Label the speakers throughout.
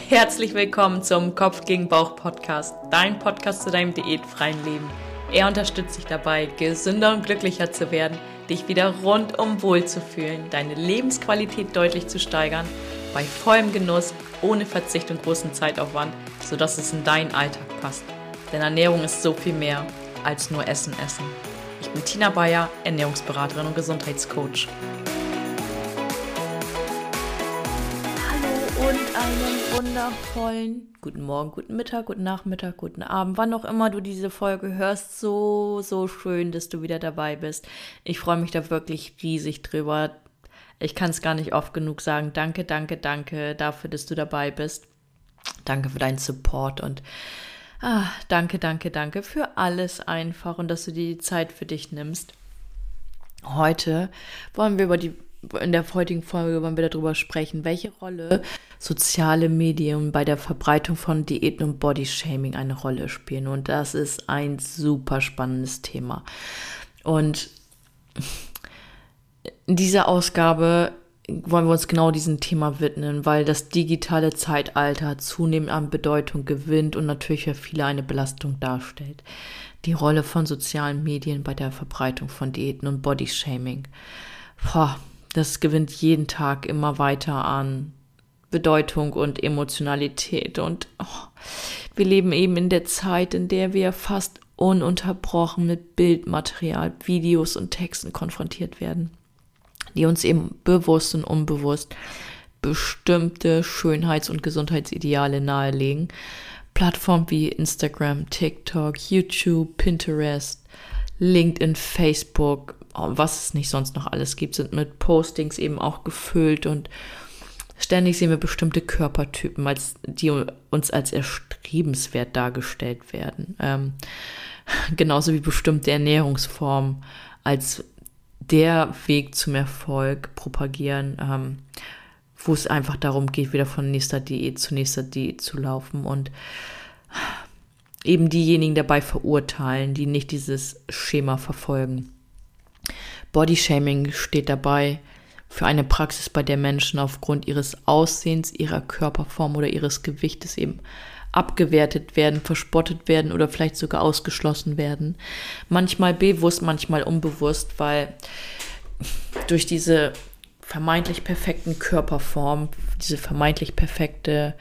Speaker 1: Herzlich willkommen zum Kopf gegen Bauch Podcast, dein Podcast zu deinem diätfreien Leben. Er unterstützt dich dabei, gesünder und glücklicher zu werden, dich wieder rundum wohl zu fühlen, deine Lebensqualität deutlich zu steigern, bei vollem Genuss, ohne Verzicht und großen Zeitaufwand, sodass es in deinen Alltag passt. Denn Ernährung ist so viel mehr als nur Essen. Ich bin Tina Bayer, Ernährungsberaterin und Gesundheitscoach. Und einen wundervollen guten Morgen, guten Mittag, guten Nachmittag, guten Abend, wann auch immer du diese Folge hörst. So schön, dass du wieder dabei bist. Ich freue mich da wirklich riesig drüber. Ich kann es gar nicht oft genug sagen. Danke dafür, dass du dabei bist. Danke für deinen Support und danke für alles einfach und dass du dir die Zeit für dich nimmst. Heute wollen wir in der heutigen Folge wollen wir darüber sprechen, welche Rolle soziale Medien bei der Verbreitung von Diäten und Bodyshaming eine Rolle spielen. Und das ist ein super spannendes Thema. Und in dieser Ausgabe wollen wir uns genau diesem Thema widmen, weil das digitale Zeitalter zunehmend an Bedeutung gewinnt und natürlich für viele eine Belastung darstellt. Die Rolle von sozialen Medien bei der Verbreitung von Diäten und Bodyshaming. Das gewinnt jeden Tag immer weiter an Bedeutung und Emotionalität. Und wir leben eben in der Zeit, in der wir fast ununterbrochen mit Bildmaterial, Videos und Texten konfrontiert werden, die uns eben bewusst und unbewusst bestimmte Schönheits- und Gesundheitsideale nahelegen. Plattformen wie Instagram, TikTok, YouTube, Pinterest, LinkedIn, Facebook, was es nicht sonst noch alles gibt, sind mit Postings eben auch gefüllt und ständig sehen wir bestimmte Körpertypen, die uns als erstrebenswert dargestellt werden. Genauso wie bestimmte Ernährungsformen als der Weg zum Erfolg propagieren, wo es einfach darum geht, wieder von nächster Diät zu laufen und eben diejenigen dabei verurteilen, die nicht dieses Schema verfolgen. Bodyshaming steht dabei für eine Praxis, bei der Menschen aufgrund ihres Aussehens, ihrer Körperform oder ihres Gewichtes eben abgewertet werden, verspottet werden oder vielleicht sogar ausgeschlossen werden. Manchmal bewusst, manchmal unbewusst, weil durch diese vermeintlich perfekten Körperform, diese vermeintlich perfekte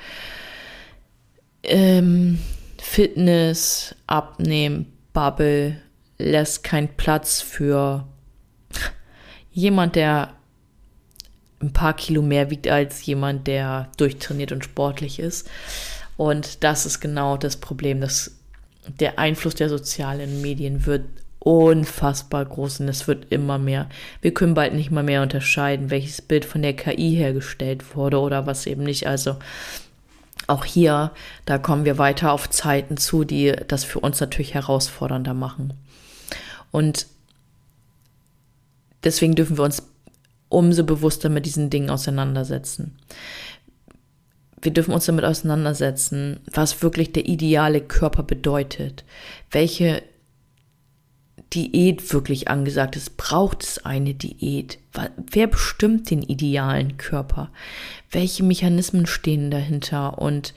Speaker 1: Fitness, Abnehmen, Bubble lässt keinen Platz für jemand, der ein paar Kilo mehr wiegt als jemand, der durchtrainiert und sportlich ist. Und das ist genau das Problem, dass der Einfluss der sozialen Medien wird unfassbar groß und es wird immer mehr. Wir können bald nicht mal mehr unterscheiden, welches Bild von der KI hergestellt wurde oder was eben nicht. Also auch hier, da kommen wir weiter auf Zeiten zu, die das für uns natürlich herausfordernder machen. Und deswegen dürfen wir uns umso bewusster mit diesen Dingen auseinandersetzen. Wir dürfen uns damit auseinandersetzen, was wirklich der ideale Körper bedeutet. Welche Diät wirklich angesagt ist. Braucht es eine Diät? Wer bestimmt den idealen Körper? Welche Mechanismen stehen dahinter? Und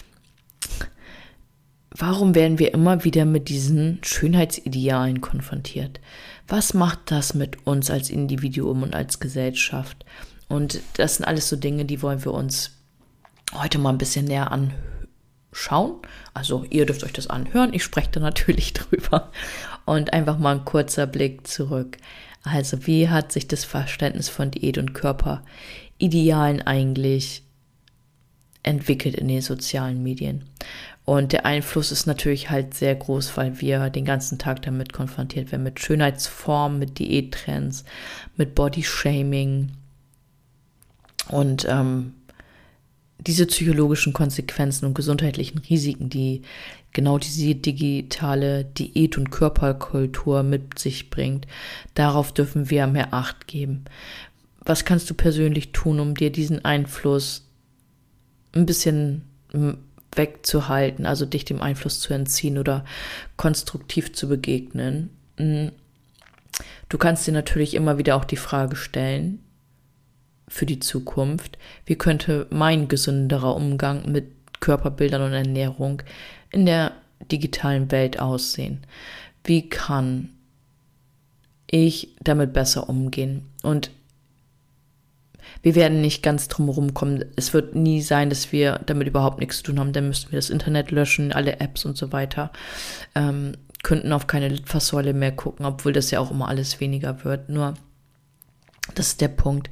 Speaker 1: warum werden wir immer wieder mit diesen Schönheitsidealen konfrontiert? Was macht das mit uns als Individuum und als Gesellschaft? Und das sind alles so Dinge, die wollen wir uns heute mal ein bisschen näher anschauen. Also ihr dürft euch das anhören, ich spreche da natürlich drüber. Und einfach mal ein kurzer Blick zurück. Also wie hat sich das Verständnis von Diät und Körperidealen eigentlich entwickelt in den sozialen Medien? Und der Einfluss ist natürlich halt sehr groß, weil wir den ganzen Tag damit konfrontiert werden, mit Schönheitsformen, mit Diättrends, mit Bodyshaming und diese psychologischen Konsequenzen und gesundheitlichen Risiken, die genau diese digitale Diät- und Körperkultur mit sich bringt, darauf dürfen wir mehr Acht geben. Was kannst du persönlich tun, um dir diesen Einfluss ein bisschen wegzuhalten, also dich dem Einfluss zu entziehen oder konstruktiv zu begegnen? Du kannst dir natürlich immer wieder auch die Frage stellen, für die Zukunft, wie könnte mein gesünderer Umgang mit Körperbildern und Ernährung in der digitalen Welt aussehen? Wie kann ich damit besser umgehen? Und wir werden nicht ganz drum herum kommen. Es wird nie sein, dass wir damit überhaupt nichts zu tun haben. Dann müssten wir das Internet löschen, alle Apps und so weiter. Könnten auf keine Litfaßsäule mehr gucken, obwohl das ja auch immer alles weniger wird. Nur, das ist der Punkt.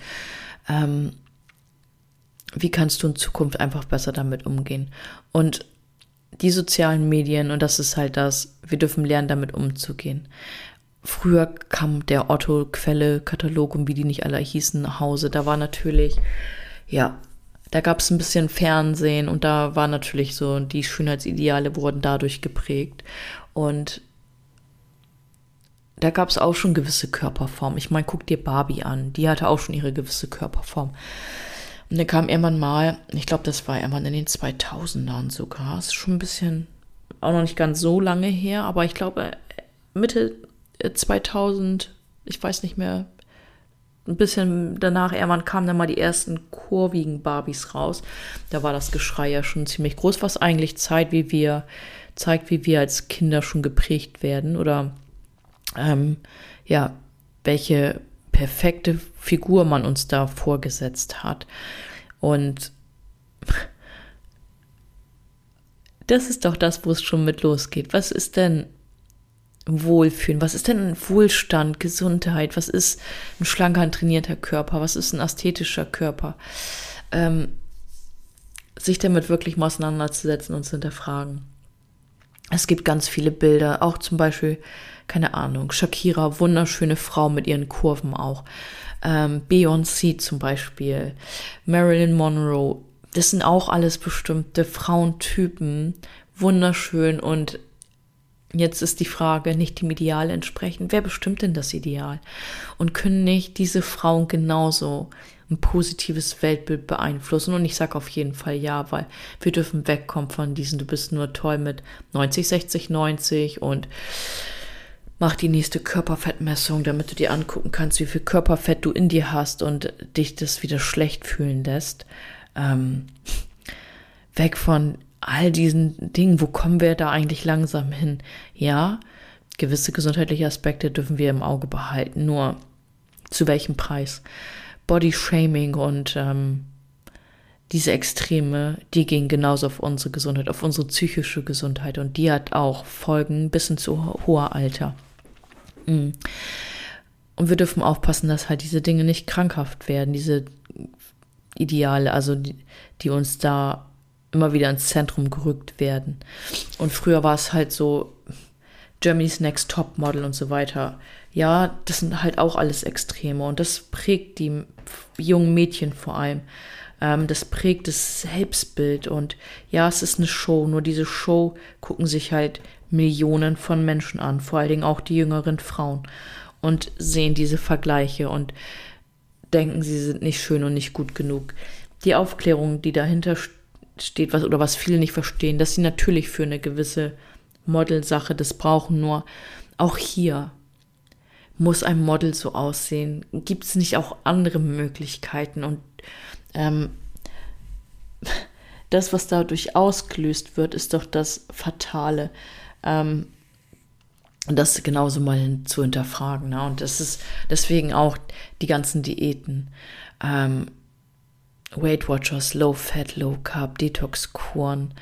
Speaker 1: Wie kannst du in Zukunft einfach besser damit umgehen? Und die sozialen Medien, und das ist halt das, wir dürfen lernen, damit umzugehen. Früher kam der Otto-Quelle-Katalog und wie die nicht alle hießen nach Hause. Da war natürlich, da gab es ein bisschen Fernsehen und da war natürlich so, die Schönheitsideale wurden dadurch geprägt. Und da gab es auch schon gewisse Körperformen. Ich meine, guck dir Barbie an, die hatte auch schon ihre gewisse Körperform. Und dann kam irgendwann mal, ich glaube, das war irgendwann in den 2000ern sogar, ist schon ein bisschen, auch noch nicht ganz so lange her, aber ich glaube Mitte 2000, ich weiß nicht mehr, ein bisschen danach, irgendwann kamen dann mal die ersten kurvigen Barbies raus. Da war das Geschrei ja schon ziemlich groß, was eigentlich zeigt, wie wir als Kinder schon geprägt werden oder welche perfekte Figur man uns da vorgesetzt hat. Und das ist doch das, wo es schon mit losgeht. Was ist denn Wohlfühlen? Was ist denn Wohlstand, Gesundheit? Was ist ein schlanker, ein trainierter Körper? Was ist ein ästhetischer Körper? Sich damit wirklich mal auseinanderzusetzen und zu hinterfragen. Es gibt ganz viele Bilder, auch zum Beispiel, keine Ahnung, Shakira, wunderschöne Frau mit ihren Kurven auch. Beyoncé zum Beispiel, Marilyn Monroe, das sind auch alles bestimmte Frauentypen, wunderschön. Und jetzt ist die Frage, nicht dem Ideal entsprechen. Wer bestimmt denn das Ideal? Und können nicht diese Frauen genauso ein positives Weltbild beeinflussen? Und ich sage auf jeden Fall ja, weil wir dürfen wegkommen von diesen, du bist nur toll mit 90, 60, 90 und mach die nächste Körperfettmessung, damit du dir angucken kannst, wie viel Körperfett du in dir hast und dich das wieder schlecht fühlen lässt. Weg von all diesen Dingen, wo kommen wir da eigentlich langsam hin? Ja, gewisse gesundheitliche Aspekte dürfen wir im Auge behalten, nur zu welchem Preis? Body-Shaming und diese Extreme, die gehen genauso auf unsere Gesundheit, auf unsere psychische Gesundheit und die hat auch Folgen bis hin zu hoher Alter. Und wir dürfen aufpassen, dass halt diese Dinge nicht krankhaft werden, diese Ideale, also die uns da immer wieder ins Zentrum gerückt werden. Und früher war es halt so Germany's Next Top Model und so weiter. Ja, das sind halt auch alles Extreme und das prägt die jungen Mädchen vor allem. Das prägt das Selbstbild und ja, es ist eine Show, nur diese Show gucken sich halt Millionen von Menschen an, vor allen Dingen auch die jüngeren Frauen und sehen diese Vergleiche und denken, sie sind nicht schön und nicht gut genug. Die Aufklärung, die dahinter steht, was viele nicht verstehen, dass sie natürlich für eine gewisse Modelsache das brauchen, nur auch hier muss ein Model so aussehen. Gibt es nicht auch andere Möglichkeiten? Und das, was dadurch ausgelöst wird, ist doch das Fatale. Das genauso mal zu hinterfragen. Ne? Und das ist deswegen auch die ganzen Diäten. Weight Watchers, Low Fat, Low Carb, Detox-Kuren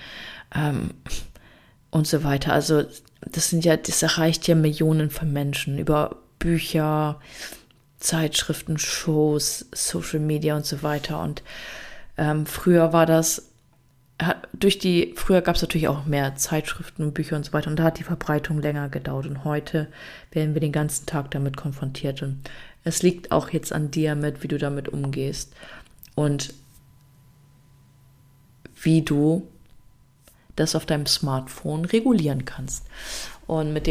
Speaker 1: und so weiter. Also das erreicht ja Millionen von Menschen über Bücher, Zeitschriften, Shows, Social Media und so weiter. Und früher war das, früher gab es natürlich auch mehr Zeitschriften und Bücher und so weiter und da hat die Verbreitung länger gedauert und heute werden wir den ganzen Tag damit konfrontiert und es liegt auch jetzt an dir wie du damit umgehst und wie du das auf deinem Smartphone regulieren kannst. Und mit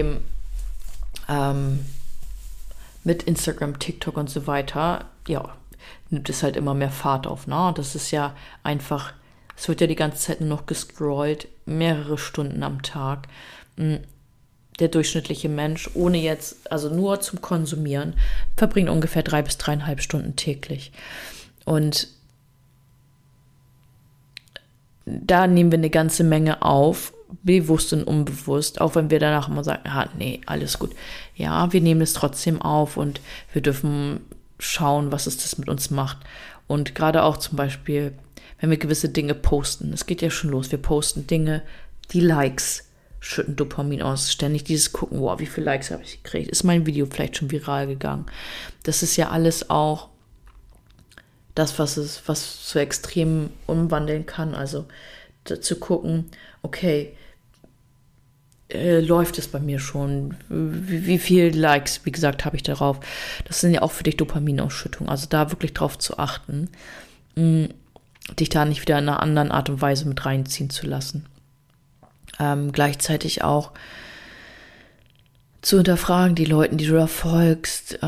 Speaker 1: Instagram, TikTok und so weiter, ja, nimmt es halt immer mehr Fahrt auf, ne? Das ist ja einfach, es wird ja die ganze Zeit nur noch gescrollt, mehrere Stunden am Tag. Der durchschnittliche Mensch, ohne jetzt, also nur zum Konsumieren, verbringt ungefähr 3 bis 3,5 Stunden täglich. Und da nehmen wir eine ganze Menge auf, bewusst und unbewusst, auch wenn wir danach immer sagen, nee, alles gut. Ja, wir nehmen es trotzdem auf und wir dürfen schauen, was es das mit uns macht. Und gerade auch zum Beispiel, wenn wir gewisse Dinge posten, es geht ja schon los, wir posten Dinge, die Likes schütten Dopamin aus. Ständig dieses Gucken, wow, wie viele Likes habe ich gekriegt? Ist mein Video vielleicht schon viral gegangen? Das ist ja alles auch das, was zu extrem umwandeln kann. Also zu gucken, okay, läuft es bei mir schon? Wie viele Likes, wie gesagt, habe ich darauf? Das sind ja auch für dich Dopaminausschüttung. Also da wirklich drauf zu achten, dich da nicht wieder in einer anderen Art und Weise mit reinziehen zu lassen. Gleichzeitig auch zu hinterfragen, die Leuten, die du da folgst,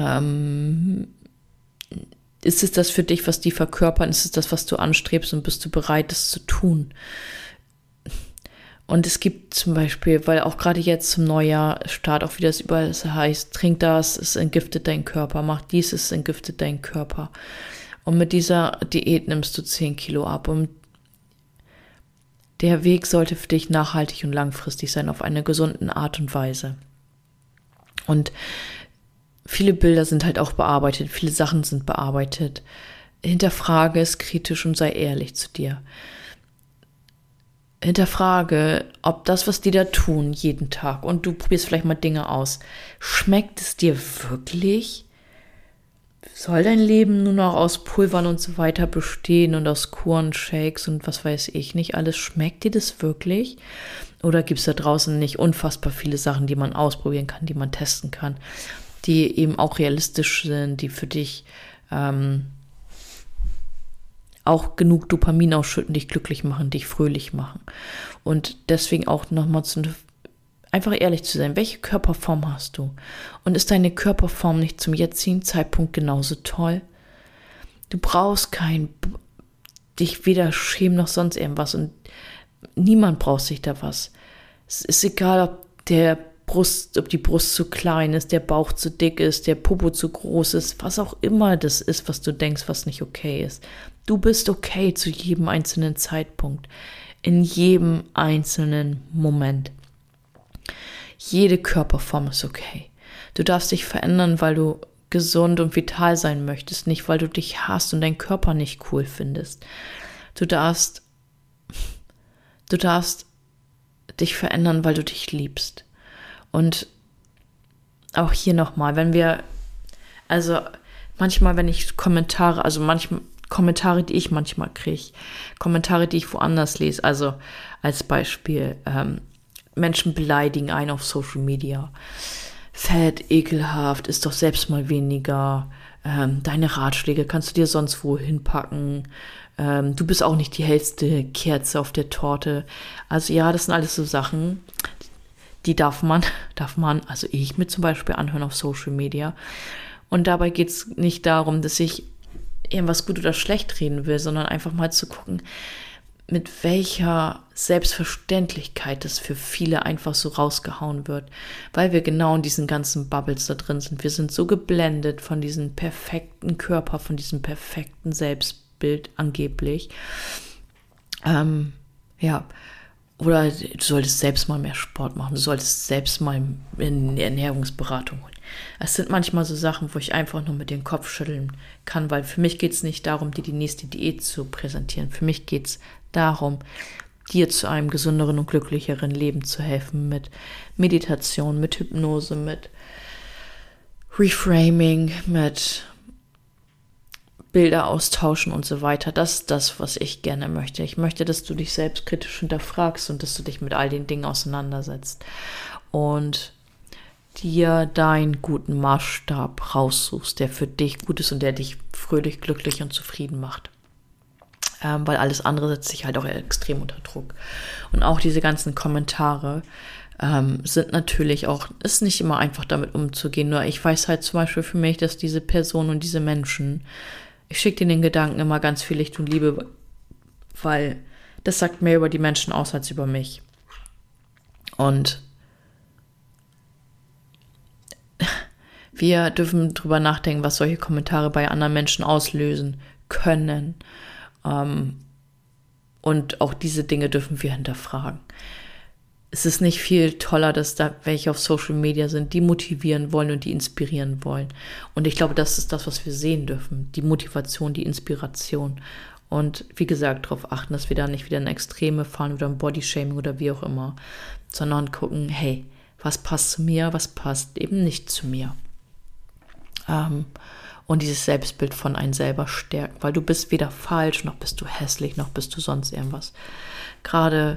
Speaker 1: ist es das für dich, was die verkörpern? Ist es das, was du anstrebst und bist du bereit, das zu tun? Und es gibt zum Beispiel, weil auch gerade jetzt zum Neujahr Start auch wieder das überall heißt, trink das, es entgiftet deinen Körper, mach dies, es entgiftet deinen Körper. Und mit dieser Diät nimmst du 10 Kilo ab. Und der Weg sollte für dich nachhaltig und langfristig sein, auf eine gesunde Art und Weise. Und viele Bilder sind halt auch bearbeitet, viele Sachen sind bearbeitet. Hinterfrage es kritisch und sei ehrlich zu dir. Hinterfrage, ob das, was die da tun, jeden Tag, und du probierst vielleicht mal Dinge aus, schmeckt es dir wirklich? Soll dein Leben nur noch aus Pulvern und so weiter bestehen und aus Kuren, Shakes und was weiß ich nicht alles? Schmeckt dir das wirklich? Oder gibt es da draußen nicht unfassbar viele Sachen, die man ausprobieren kann, die man testen kann, die eben auch realistisch sind, die für dich auch genug Dopamin ausschütten, dich glücklich machen, dich fröhlich machen. Und deswegen auch nochmal einfach ehrlich zu sein, welche Körperform hast du? Und ist deine Körperform nicht zum jetzigen Zeitpunkt genauso toll? Du brauchst dich weder schämen noch sonst irgendwas, und niemand braucht sich da was. Es ist egal, ob die Brust zu klein ist, der Bauch zu dick ist, der Popo zu groß ist, was auch immer das ist, was du denkst, was nicht okay ist. Du bist okay zu jedem einzelnen Zeitpunkt, in jedem einzelnen Moment. Jede Körperform ist okay. Du darfst dich verändern, weil du gesund und vital sein möchtest, nicht weil du dich hasst und deinen Körper nicht cool findest. Du darfst dich verändern, weil du dich liebst. Und auch hier nochmal, manchmal, wenn ich Kommentare, Kommentare, die ich manchmal kriege, Kommentare, die ich woanders lese, also als Beispiel, Menschen beleidigen einen auf Social Media. Fett, ekelhaft, ist doch selbst mal weniger, deine Ratschläge kannst du dir sonst wo hinpacken, du bist auch nicht die hellste Kerze auf der Torte. Also ja, das sind alles so Sachen, die darf man, also ich mir zum Beispiel anhören auf Social Media. Und dabei geht es nicht darum, dass ich irgendwas gut oder schlecht reden will, sondern einfach mal zu gucken, mit welcher Selbstverständlichkeit das für viele einfach so rausgehauen wird, weil wir genau in diesen ganzen Bubbles da drin sind. Wir sind so geblendet von diesem perfekten Körper, von diesem perfekten Selbstbild angeblich. Oder du solltest selbst mal mehr Sport machen, du solltest selbst mal in die Ernährungsberatung holen. Es sind manchmal so Sachen, wo ich einfach nur mit dem Kopf schütteln kann, weil für mich geht es nicht darum, dir die nächste Diät zu präsentieren. Für mich geht es darum, dir zu einem gesünderen und glücklicheren Leben zu helfen, mit Meditation, mit Hypnose, mit Reframing, mit Bilder austauschen und so weiter. Das ist das, was ich gerne möchte. Ich möchte, dass du dich selbst kritisch hinterfragst und dass du dich mit all den Dingen auseinandersetzt und dir deinen guten Maßstab raussuchst, der für dich gut ist und der dich fröhlich, glücklich und zufrieden macht. Weil alles andere setzt sich halt auch extrem unter Druck. Und auch diese ganzen Kommentare sind natürlich auch, ist nicht immer einfach damit umzugehen. Nur ich weiß halt zum Beispiel für mich, dass diese Personen und diese Menschen, ich schicke denen den Gedanken immer ganz viel Licht und Liebe, weil das sagt mehr über die Menschen aus als über mich. Und wir dürfen drüber nachdenken, was solche Kommentare bei anderen Menschen auslösen können. Und auch diese Dinge dürfen wir hinterfragen. Es ist nicht viel toller, dass da welche auf Social Media sind, die motivieren wollen und die inspirieren wollen. Und ich glaube, das ist das, was wir sehen dürfen. Die Motivation, die Inspiration. Und wie gesagt, darauf achten, dass wir da nicht wieder in Extreme fahren oder ein Bodyshaming oder wie auch immer. Sondern gucken, hey, was passt zu mir, was passt eben nicht zu mir. Und dieses Selbstbild von einem selber stärken. Weil du bist weder falsch, noch bist du hässlich, noch bist du sonst irgendwas. Gerade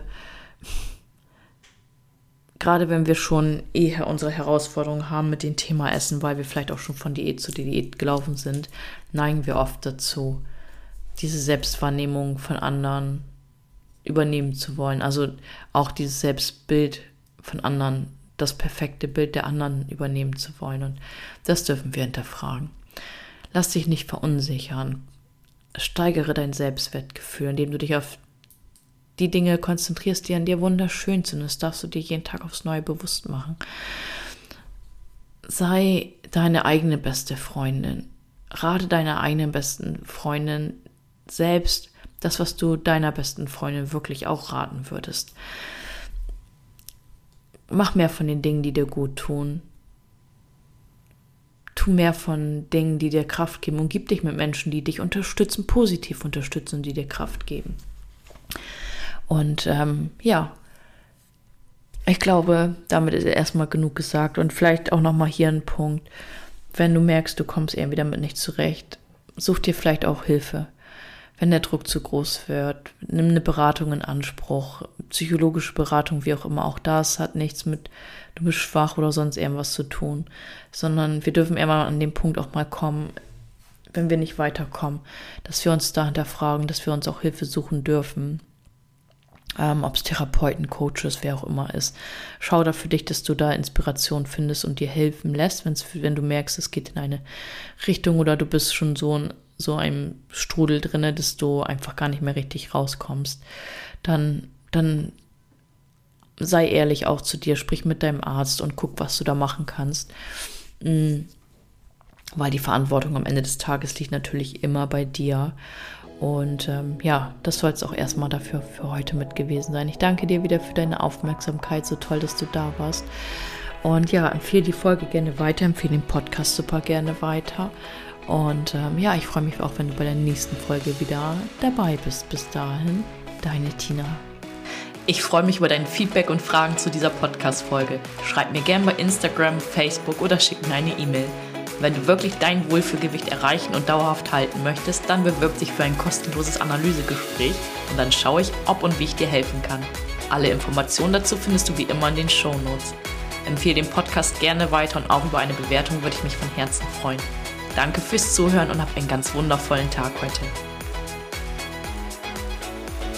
Speaker 1: wenn wir schon eher unsere Herausforderungen haben mit dem Thema Essen, weil wir vielleicht auch schon von Diät zu Diät gelaufen sind, neigen wir oft dazu, diese Selbstwahrnehmung von anderen übernehmen zu wollen. Also auch dieses Selbstbild von anderen, das perfekte Bild der anderen übernehmen zu wollen. Und das dürfen wir hinterfragen. Lass dich nicht verunsichern. Steigere dein Selbstwertgefühl, indem du dich auf die Dinge konzentrierst, die an dir wunderschön sind. Das darfst du dir jeden Tag aufs Neue bewusst machen. Sei deine eigene beste Freundin. Rate deiner eigenen besten Freundin selbst das, was du deiner besten Freundin wirklich auch raten würdest. Mach mehr von den Dingen, die dir gut tun. Tu mehr von Dingen, die dir Kraft geben, und gib dich mit Menschen, die dich unterstützen, positiv unterstützen, die dir Kraft geben. Und ich glaube, damit ist erstmal genug gesagt. Und vielleicht auch nochmal hier ein Punkt. Wenn du merkst, du kommst irgendwie damit nicht zurecht, such dir vielleicht auch Hilfe. Wenn der Druck zu groß wird, nimm eine Beratung in Anspruch, psychologische Beratung, wie auch immer. Auch das hat nichts mit, du bist schwach oder sonst irgendwas zu tun, sondern wir dürfen immer an den Punkt auch mal kommen, wenn wir nicht weiterkommen, dass wir uns da hinterfragen, dass wir uns auch Hilfe suchen dürfen. Ob es Therapeuten, Coaches, wer auch immer ist. Schau da für dich, dass du da Inspiration findest und dir helfen lässt, wenn du merkst, es geht in eine Richtung oder du bist schon so einem Strudel drinne, dass du einfach gar nicht mehr richtig rauskommst. Dann sei ehrlich auch zu dir, sprich mit deinem Arzt und guck, was du da machen kannst. Weil die Verantwortung am Ende des Tages liegt natürlich immer bei dir. Und das soll es auch erstmal dafür für heute mit gewesen sein. Ich danke dir wieder für deine Aufmerksamkeit. So toll, dass du da warst. Und empfehle die Folge gerne weiter, empfehle den Podcast super gerne weiter. Und ich freue mich auch, wenn du bei der nächsten Folge wieder dabei bist. Bis dahin, deine Tina. Ich freue mich über dein Feedback und Fragen zu dieser Podcast-Folge. Schreib mir gerne bei Instagram, Facebook oder schick mir eine E-Mail. Wenn du wirklich dein Wohlfühlgewicht erreichen und dauerhaft halten möchtest, dann bewirb dich für ein kostenloses Analysegespräch und dann schaue ich, ob und wie ich dir helfen kann. Alle Informationen dazu findest du wie immer in den Shownotes. Empfehle den Podcast gerne weiter und auch über eine Bewertung würde ich mich von Herzen freuen. Danke fürs Zuhören und hab einen ganz wundervollen Tag heute.